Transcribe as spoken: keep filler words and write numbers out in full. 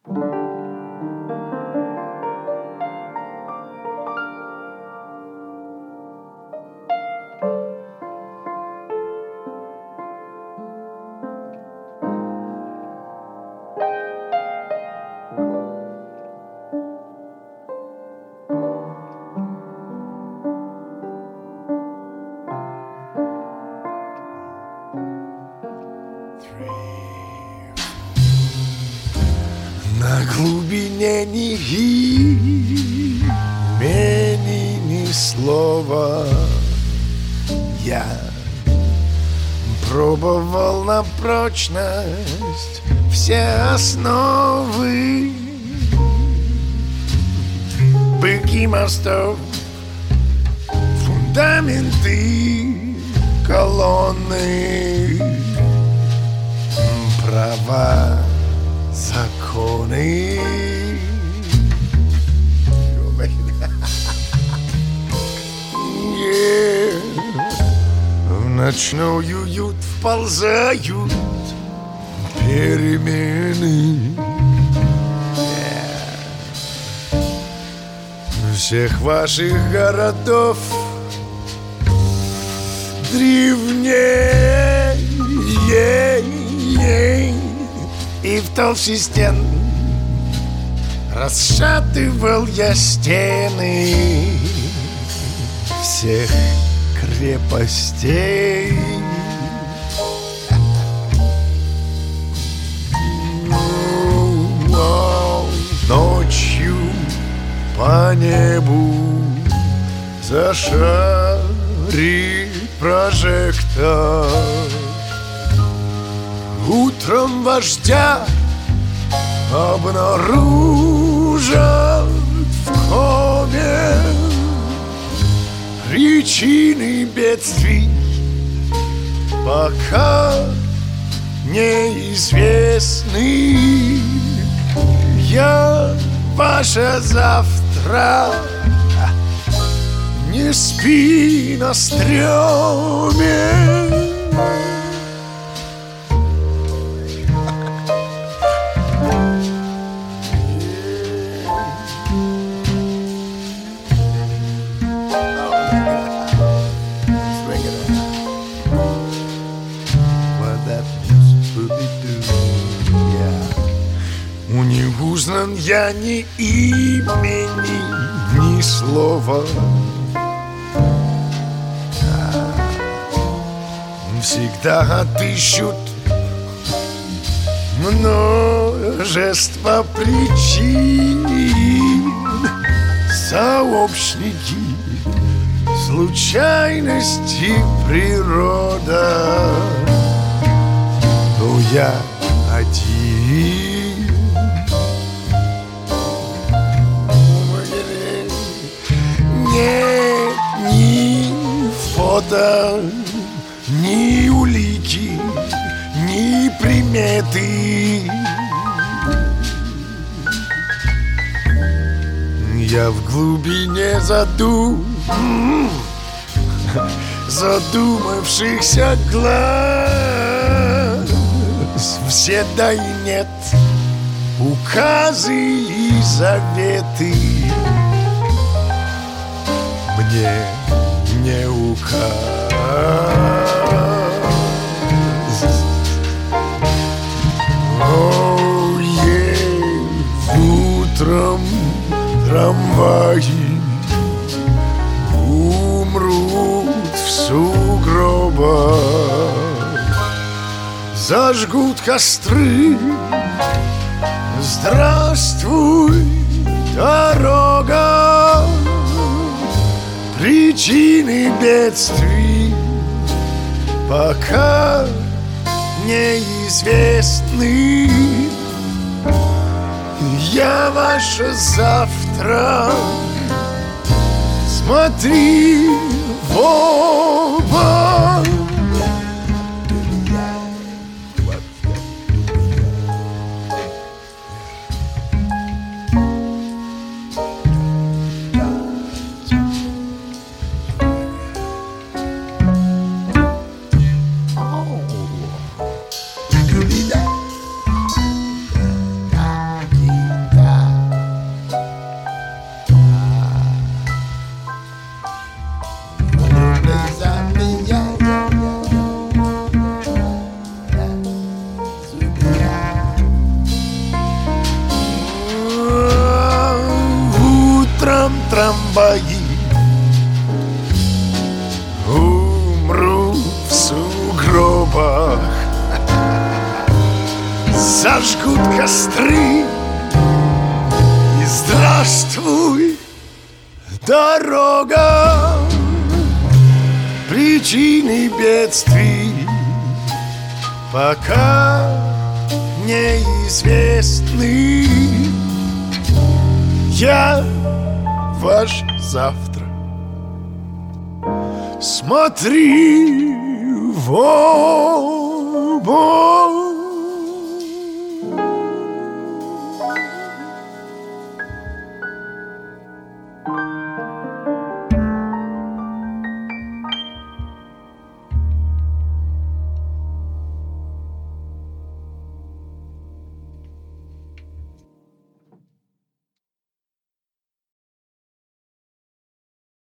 На глубине Неги мени ни слова. Я пробовал на прочность все основы, быки мостов, фундаменты, колонны, права, законы. Yeah. В ночной уют вползают перемены. Yeah. Всех ваших городов древнее, и в толще стен расшатывал я стены всех крепостей. Ночью по небу зашарит прожектор. Утром вождя обнаружат в коме причины бедствий, пока неизвестны. Я ваше завтра, не спи на стреме. Не узнан я ни имени, ни слова. Всегда отыщут множество причин, сообщники, случайности, природа. Но я один. Нет ни фото, ни улики, ни приметы. Я в глубине задум задумавшихся глаз. Все да и нет, указы и заветы мне не указ. О, е, утром трамваи умрут в сугробах, зажгут костры. Здравствуй, дорога. Причины бедствий пока неизвестны. Я ваше завтра, смотри в оба. там трамваи. Умру в сугробах, зажгут костры, и здравствуй, дорога. Причины бедствий пока неизвестны. Я ваш завтра. Смотри в оба.